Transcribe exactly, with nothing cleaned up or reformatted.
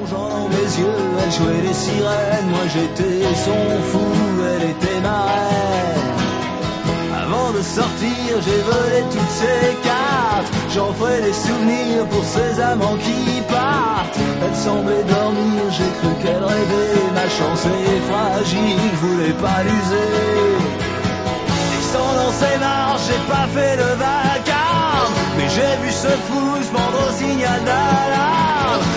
d'argent dans mes yeux. Elle jouait les sirènes, moi j'étais son fou, elle était ma reine. Avant de sortir, j'ai volé toutes ses cartes. J'en ferai des souvenirs pour ces amants qui partent. Elle semblait dormir, j'ai cru qu'elle rêvait. Ma chance est fragile, je voulais pas l'user. Descendant ses marches, j'ai pas fait le vacarme, mais j'ai vu ce fou se prendre au signal d'alarme.